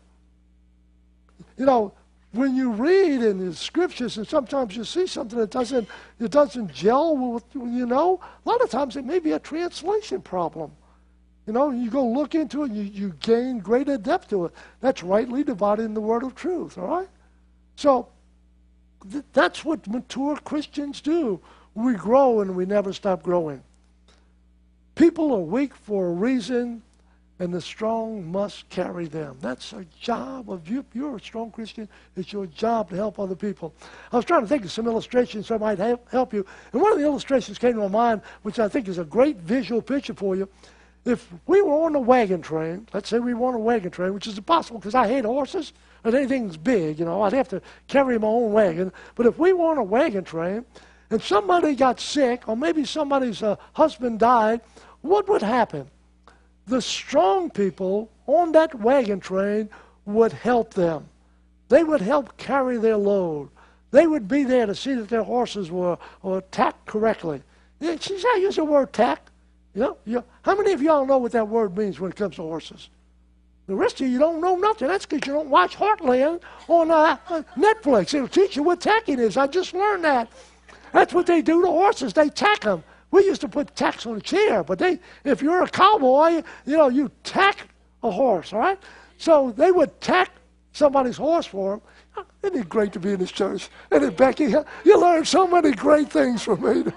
When you read in the Scriptures, and sometimes you see something that doesn't gel with, a lot of times it may be a translation problem. You go look into it, and you gain greater depth to it. That's rightly dividing the word of truth, all right? So that's what mature Christians do. We grow and we never stop growing. People are weak for a reason, and the strong must carry them. That's a job of you. If you're a strong Christian, it's your job to help other people. I was trying to think of some illustrations that might help you. And one of the illustrations came to my mind, which I think is a great visual picture for you. if we were on a wagon train, let's say we were on a wagon train, which is impossible because I hate horses and anything that's big, you know, I'd have to carry my own wagon. But if we were on a wagon train and somebody got sick or maybe somebody's husband died, what would happen? The strong people on that wagon train would help them. They would help carry their load. They would be there to see that their horses were tacked correctly. See, I use the word tack. You know, how many of y'all know what that word means when it comes to horses? The rest of you don't know nothing. That's because you don't watch Heartland on Netflix. It'll teach you what tacking is. I just learned that. That's what they do to horses. They tack them. We used to put tacks on a chair, but if you're a cowboy, you know, you tack a horse, all right? So they would tack somebody's horse for them. Isn't it great to be in this church? Isn't it, Becky? You learn so many great things from me.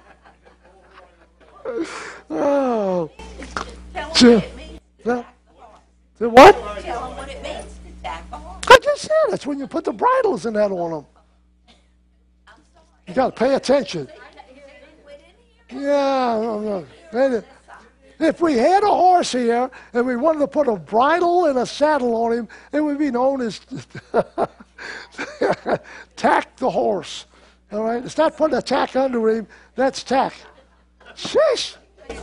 Oh. Tell them what it means to tack the horse. The what? Tell them what it means to tack a horse. I just said that's when you put the bridles and that on them. You got to pay attention. Yeah, no. If we had a horse here and we wanted to put a bridle and a saddle on him, it would be known as tack the horse. All right? It's not putting a tack under him. That's tack. Sheesh.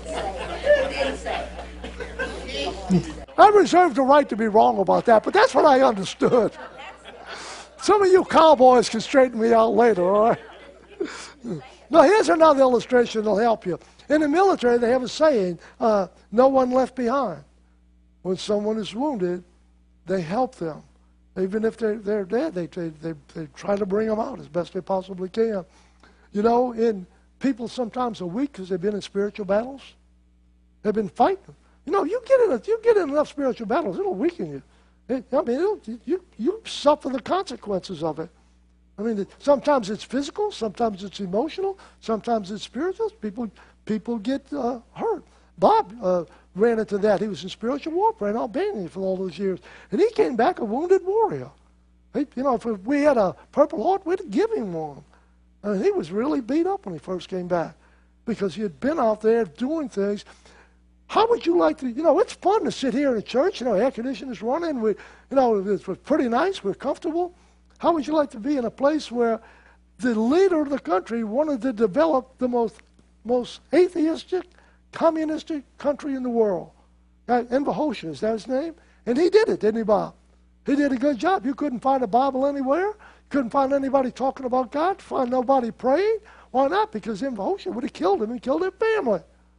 I reserve the right to be wrong about that, but that's what I understood. Some of you cowboys can straighten me out later, all right? Now, here's another illustration that'll help you. In the military, they have a saying, no one left behind. When someone is wounded, they help them. Even if they're dead, they try to bring them out as best they possibly can. You know, people sometimes are weak because they've been in spiritual battles. They've been fighting. You know, you get in enough spiritual battles, it'll weaken you. You suffer the consequences of it. I mean, sometimes it's physical, sometimes it's emotional, sometimes it's spiritual. People get hurt. Bob ran into that. He was in spiritual warfare in Albania for all those years. And he came back a wounded warrior. You know, if we had a Purple Heart, we'd give him one. I mean, he was really beat up when he first came back because he had been out there doing things. How would you like to, you know, it's fun to sit here in a church, you know, air conditioning is running, it's pretty nice, we're comfortable. How would you like to be in a place where the leader of the country wanted to develop the most atheistic, communistic country in the world? Enver Hoxha, is that his name? And he did it, didn't he, Bob? He did a good job. You couldn't find a Bible anywhere. Couldn't find anybody talking about God. Find nobody praying. Why not? Because Enver Hoxha would have killed him and killed their family.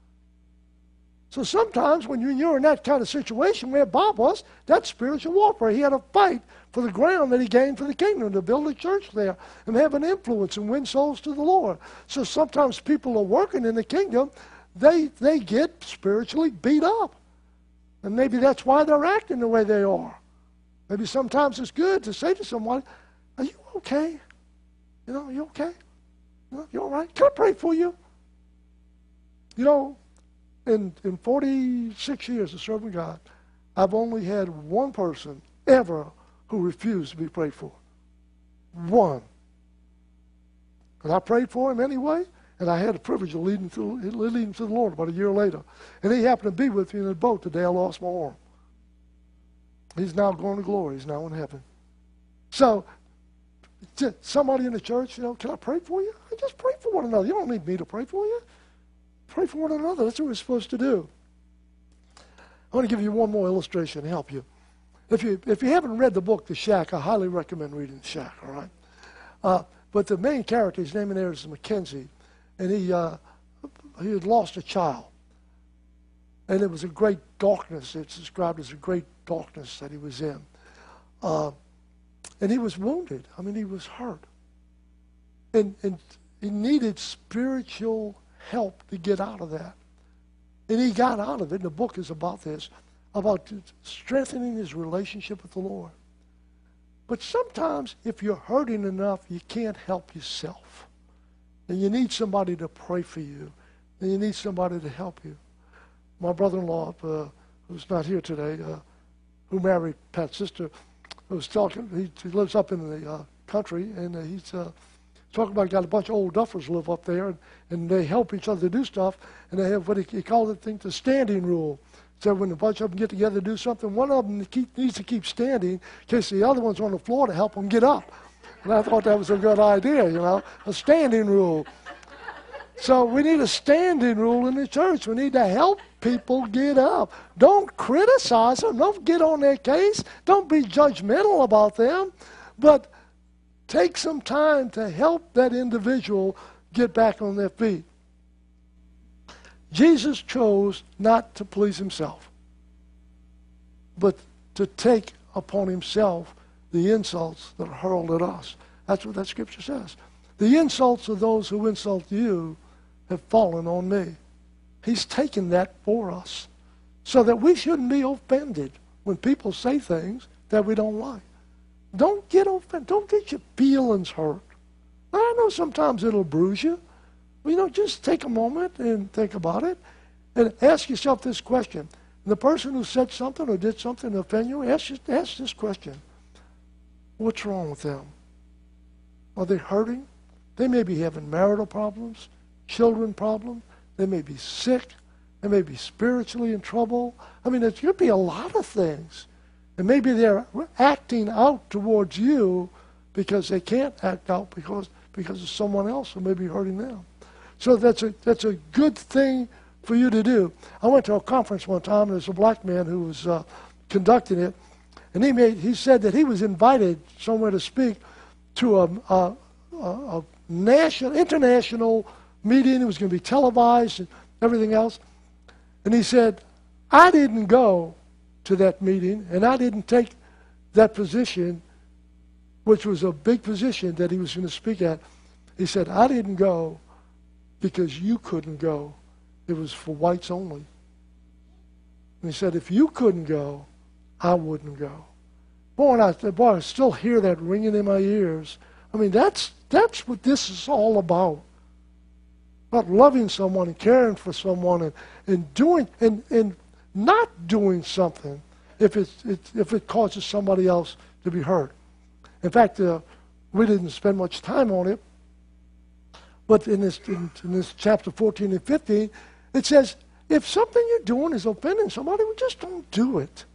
So sometimes when you're in that kind of situation where Bob was, that's spiritual warfare. He had to fight for the ground that he gained for the kingdom, to build a church there and have an influence and win souls to the Lord. So sometimes people are working in the kingdom, they get spiritually beat up. And maybe that's why they're acting the way they are. Maybe sometimes it's good to say to someone, are you okay? You know, are you okay? You all right? Can I pray for you? You know, in 46 years of serving God, I've only had one person ever who refused to be prayed for. One. And I prayed for him anyway, and I had the privilege of leading him to the Lord about a year later. And he happened to be with me in the boat the day I lost my arm. He's now going to glory. He's now in heaven. So, somebody in the church, you know, can I pray for you? I just pray for one another. You don't need me to pray for you. Pray for one another. That's what we're supposed to do. I want to give you one more illustration to help you. If you haven't read the book, The Shack, I highly recommend reading The Shack, all right? But the main character, his name in there is Mackenzie, and he had lost a child. And it was a great darkness. It's described as a great darkness that he was in. And he was wounded. I mean, he was hurt. And he needed spiritual help to get out of that. And he got out of it. And the book is about this, about strengthening his relationship with the Lord. But sometimes, if you're hurting enough, you can't help yourself. And you need somebody to pray for you. And you need somebody to help you. My brother-in-law, who's not here today, who married Pat's sister, was talking. He lives up in the country, and he's talking about got a bunch of old duffers live up there, and they help each other do stuff. And they have what he called it, the standing rule. So when a bunch of them get together to do something, one of them needs to keep standing in case the other one's on the floor to help them get up. And I thought that was a good idea, a standing rule. So we need a standing rule in the church. We need to help people get up. Don't criticize them. Don't get on their case. Don't be judgmental about them. But take some time to help that individual get back on their feet. Jesus chose not to please himself, but to take upon himself the insults that are hurled at us. That's what that scripture says. The insults of those who insult you have fallen on me. He's taken that for us so that we shouldn't be offended when people say things that we don't like. Don't get offended. Don't get your feelings hurt. I know sometimes it'll bruise you. Just take a moment and think about it and ask yourself this question. The person who said something or did something to offend you, ask this question. What's wrong with them? Are they hurting? They may be having marital problems, children problems. They may be sick. They may be spiritually in trouble. It could be a lot of things. And maybe they're acting out towards you because they can't act out because of someone else who may be hurting them. So that's a good thing for you to do. I went to a conference one time, and there's a black man who was conducting it, and he said that he was invited somewhere to speak to a international meeting. It was going to be televised and everything else. And he said, I didn't go to that meeting, and I didn't take that position, which was a big position that he was going to speak at. He said, I didn't go because you couldn't go. It was for whites only. And he said, if you couldn't go, I wouldn't go. Boy, I still hear that ringing in my ears. That's what this is all about. About loving someone and caring for someone and doing and not doing something if it causes somebody else to be hurt. In fact, we didn't spend much time on it, but in this chapter 14 and 15, it says, if something you're doing is offending somebody, well, just don't do it.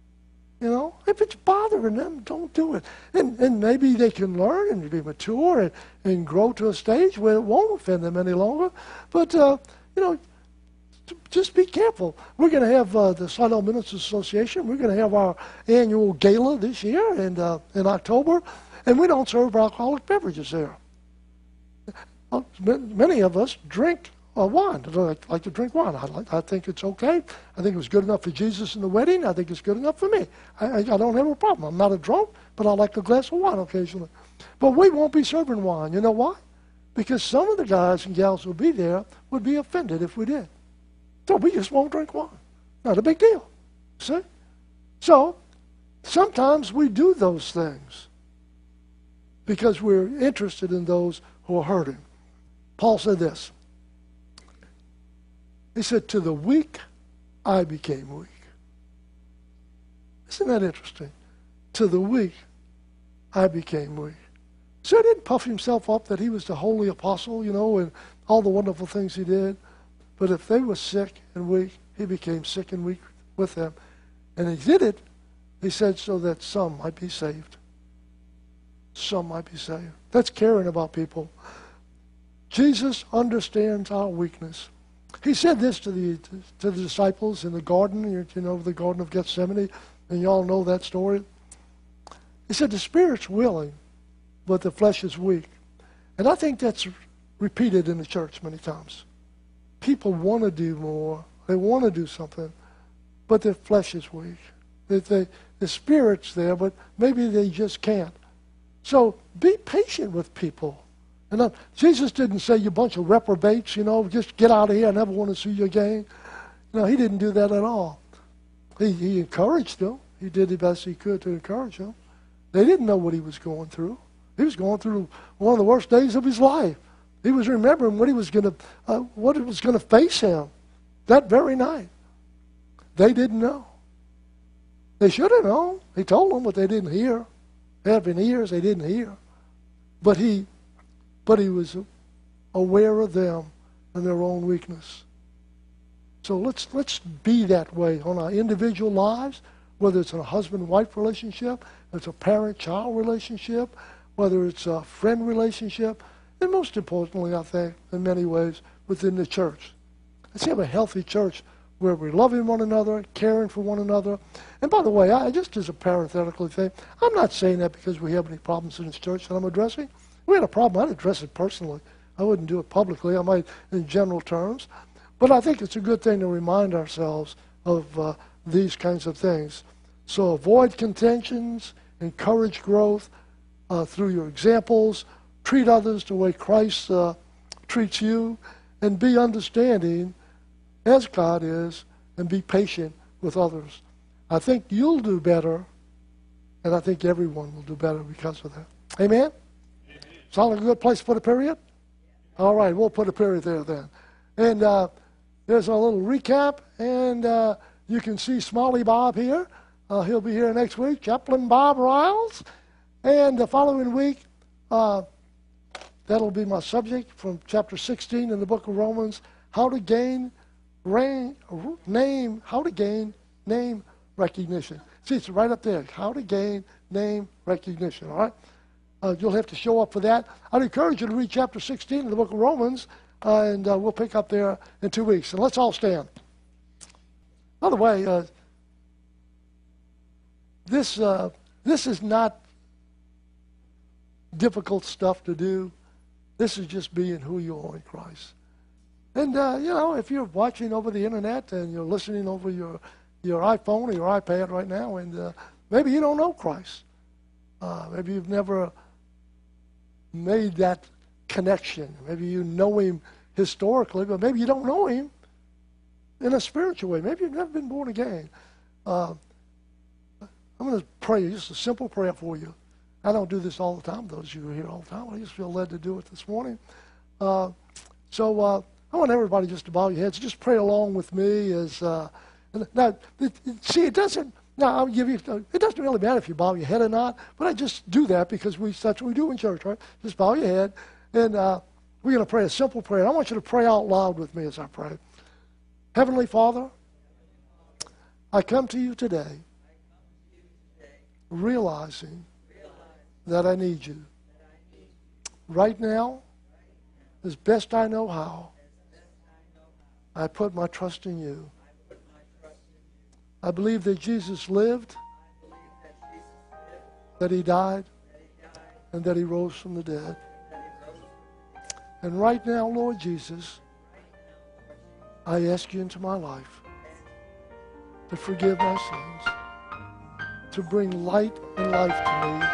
If it's bothering them, don't do it. And maybe they can learn and be mature and grow to a stage where it won't offend them any longer. But, just be careful. We're going to have the Slidell Ministers Association. We're going to have our annual gala this year in October, and we don't serve alcoholic beverages there. Many of us drink wine. I like to drink wine. I think it's okay. I think it was good enough for Jesus in the wedding. I think it's good enough for me. I don't have a problem. I'm not a drunk, but I like a glass of wine occasionally. But we won't be serving wine. You know why? Because some of the guys and gals who will be there would be offended if we did. So we just won't drink wine. Not a big deal. See? So sometimes we do those things because we're interested in those who are hurting. Paul said this. He said, to the weak, I became weak. Isn't that interesting? To the weak, I became weak. So he didn't puff himself up that he was the holy apostle, and all the wonderful things he did. But if they were sick and weak, he became sick and weak with them. And he did it, he said, so that some might be saved. Some might be saved. That's caring about people. Jesus understands our weakness. He said this to the disciples in the garden, the Garden of Gethsemane, and you all know that story. He said, the spirit's willing, but the flesh is weak. And I think that's repeated in the church many times. People want to do more. They want to do something, but their flesh is weak. The spirit's there, but maybe they just can't. So be patient with people. And Jesus didn't say, you bunch of reprobates, just get out of here. I never want to see you again. No, he didn't do that at all. He encouraged them. He did the best he could to encourage them. They didn't know what he was going through. He was going through one of the worst days of his life. He was remembering what was going to face him that very night. They didn't know. They should have known. He told them, but they didn't hear. Having ears, they didn't hear. But he was aware of them and their own weakness. So let's be that way on our individual lives, whether it's in a husband-wife relationship, it's a parent-child relationship, whether it's a friend relationship, and most importantly, I think, in many ways, within the church. Let's have a healthy church where we're loving one another, caring for one another. And by the way, I just as a parenthetical thing, I'm not saying that because we have any problems in this church that I'm addressing. If we had a problem, I'd address it personally. I wouldn't do it publicly. I might in general terms. But I think it's a good thing to remind ourselves of these kinds of things. So avoid contentions, encourage growth through your examples, treat others the way Christ treats you, and be understanding as God is, and be patient with others. I think you'll do better, and I think everyone will do better because of that. Amen? Sound like a good place to put a period? All right, we'll put a period there then. And there's a little recap, and you can see Smalley Bob here. He'll be here next week, Chaplain Bob Riles. And the following week, that'll be my subject from chapter 16 in the book of Romans, how to gain name recognition. See, it's right up there, how to gain name recognition, all right? You'll have to show up for that. I'd encourage you to read chapter 16 in the book of Romans, and we'll pick up there in 2 weeks. And let's all stand. By the way, this is not difficult stuff to do. This is just being who you are in Christ. And, if you're watching over the internet and you're listening over your iPhone or your iPad right now, and maybe you don't know Christ. Maybe you've never made that connection. Maybe you know him historically, but maybe you don't know him in a spiritual way. Maybe you've never been born again. I'm going to pray, just a simple prayer for you. I don't do this all the time, those of you who are here all the time. I just feel led to do it this morning. I want everybody just to bow your heads. Just pray along with me. It doesn't really matter if you bow your head or not, but I just do that because that's what we do in church, right? Just bow your head, and we're going to pray a simple prayer. I want you to pray out loud with me as I pray. Heavenly Father, I come to you today realizing that I need you. Right now, as best I know how, I put my trust in you. I believe that Jesus lived, that he died, and that he rose from the dead. And right now, Lord Jesus, I ask you into my life to forgive my sins, to bring light and life to me.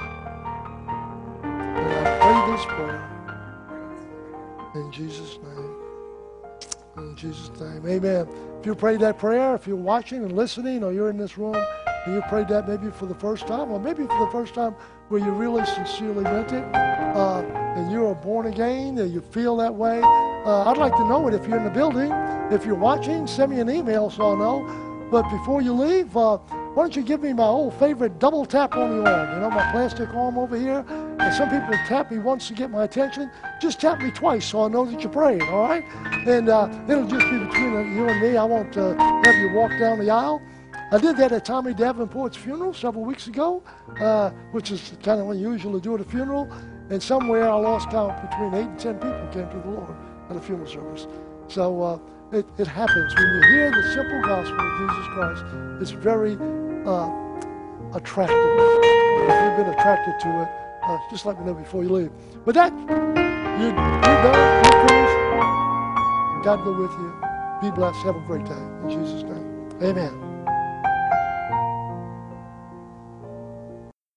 And I pray this prayer in Jesus' name. In Jesus' name, amen. If you prayed that prayer, if you're watching and listening, or you're in this room and you prayed that maybe for the first time, or maybe for the first time where you really sincerely meant it, and you're born again, and you feel that way, I'd like to know it. If you're in the building, if you're watching, send me an email so I'll know. But before you leave, why don't you give me my old favorite double tap on the arm? You know, my plastic arm over here. And some people tap me once to get my attention. Just tap me twice so I know that you're praying, all right? And it'll just be between you and me. I won't have you walk down the aisle. I did that at Tommy Davenport's funeral several weeks ago, which is kind of unusual to do at a funeral. And somewhere I lost count, between 8 and 10 people came to the Lord at a funeral service. So it happens. When you hear the simple gospel of Jesus Christ, it's very attractive. If you've been attracted to it, just let me know before you leave. With that, you're done. You're finished. God go with you. Be blessed. Have a great day. In Jesus' name. Amen.